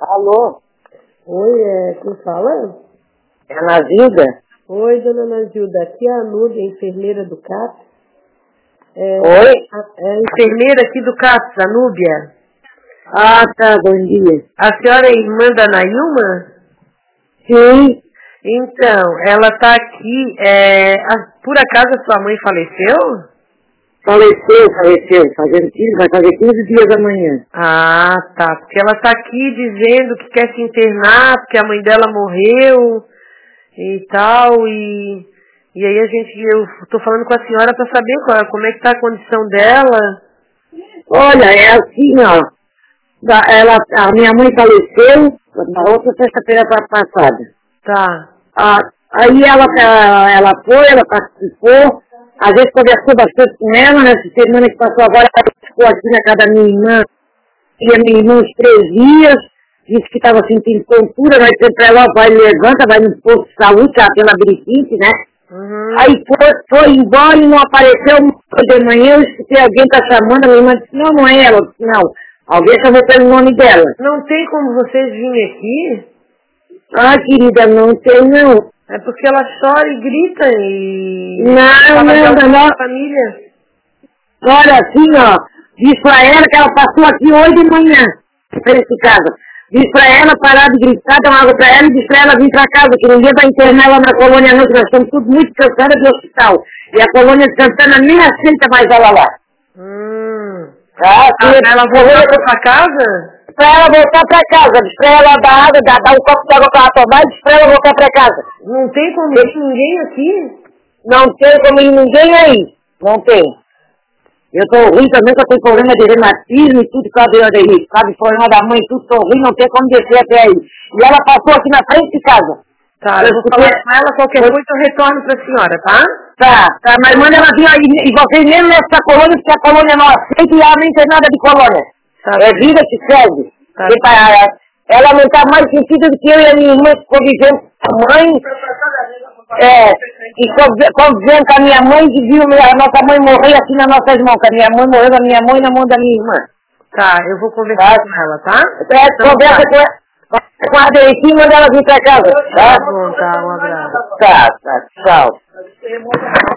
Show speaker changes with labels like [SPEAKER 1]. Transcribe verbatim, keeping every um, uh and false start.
[SPEAKER 1] Alô?
[SPEAKER 2] Oi, é, quem fala?
[SPEAKER 1] É a Nazilda?
[SPEAKER 2] Oi, dona Nazilda, aqui é a Núbia, enfermeira do C A P. É,
[SPEAKER 1] Oi?
[SPEAKER 2] a, é a enfermeira aqui do C A P, a Núbia.
[SPEAKER 1] Ah, tá, bom dia.
[SPEAKER 2] A senhora é irmã da Nailma?
[SPEAKER 1] Sim.
[SPEAKER 2] Então, ela está aqui, é, a, por acaso a sua mãe faleceu?
[SPEAKER 1] Faleceu, faleceu. Fazendo quinze, vai fazer quinze dias amanhã.
[SPEAKER 2] Ah, tá, porque ela está aqui dizendo que quer se internar, porque a mãe dela morreu e tal, e, e aí a gente, eu estou falando com a senhora para saber qual, como é que está a condição dela.
[SPEAKER 1] Olha, é assim, ó. Da- Ela, a minha mãe faleceu na outra sexta-feira pa- passada.
[SPEAKER 2] Tá.
[SPEAKER 1] Ah, aí ela, ah, ela foi, ela participou. A gente conversou bastante com ela. Nessa semana que passou agora, ela ficou aqui na casa da minha irmã. E a minha irmã uns três dias. Disse que estava sentindo tontura. Nós dissemos pra ela, ó, vai, levanta, vai no posto de saúde, que ela tem labirintite, né?
[SPEAKER 2] Uhum.
[SPEAKER 1] Aí foi, foi embora e não apareceu. De manhã eu escutei alguém tá chamando. A minha irmã disse, não, não é ela. Eu disse, não, alguém chamou pelo nome dela.
[SPEAKER 2] Não tem como vocês virem aqui?
[SPEAKER 1] Ah, querida, não tem não.
[SPEAKER 2] É porque ela chora e grita e...
[SPEAKER 1] Não,
[SPEAKER 2] fala de
[SPEAKER 1] não,
[SPEAKER 2] alguém
[SPEAKER 1] não.
[SPEAKER 2] da família.
[SPEAKER 1] Olha, assim, ó, diz pra ela que ela passou aqui hoje de manhã, nesse casa. Diz pra ela parar de gritar, dar uma água pra ela e diz pra ela vir pra casa, que ninguém vai internar ela na colônia não, que nós estamos tudo muito cansadas de hospital. E a colônia de Santana nem aceita mais ela lá.
[SPEAKER 2] Hum.
[SPEAKER 1] Tá?
[SPEAKER 2] Ah,
[SPEAKER 1] Sim,
[SPEAKER 2] ela voltou pra sua casa?
[SPEAKER 1] pra ela voltar pra casa, diz pra ela dar água, dar, dar um copo de água pra ela tomar e diz pra ela voltar pra casa.
[SPEAKER 2] Não tem como vir ninguém aqui?
[SPEAKER 1] Não tem como ir ninguém aí, não tem. Eu tô ruim também, que eu tenho problema de reumatismo e tudo, cabe, cabe problema da mãe, tudo, tô ruim, não tem como descer até aí. E ela passou aqui na frente de casa.
[SPEAKER 2] Tá, eu vou falar com ela, qualquer coisa eu retorno pra senhora, tá?
[SPEAKER 1] Tá, tá, mas manda ela vir aí, e vocês mesmo nessa colônia, porque a colônia não aceita e ela nem tem nada de colônia.
[SPEAKER 2] Tá.
[SPEAKER 1] É vida que serve.
[SPEAKER 2] Tá.
[SPEAKER 1] E pra, ela não tá mais sentida do que eu e a minha irmã que convivendo com a mãe. É, e convive- convivendo com a minha mãe, que viu a nossa mãe morrer assim nas nossas mãos, que a minha mãe morreu na minha mão e na mão da minha irmã.
[SPEAKER 2] Tá, eu vou conversar
[SPEAKER 1] Tá.
[SPEAKER 2] com ela, tá?
[SPEAKER 1] É, conversa com ela, com a Adriana, manda ela vir pra casa. Tá?
[SPEAKER 2] Tá bom, tá, um abraço.
[SPEAKER 1] Tá, tá, tchau.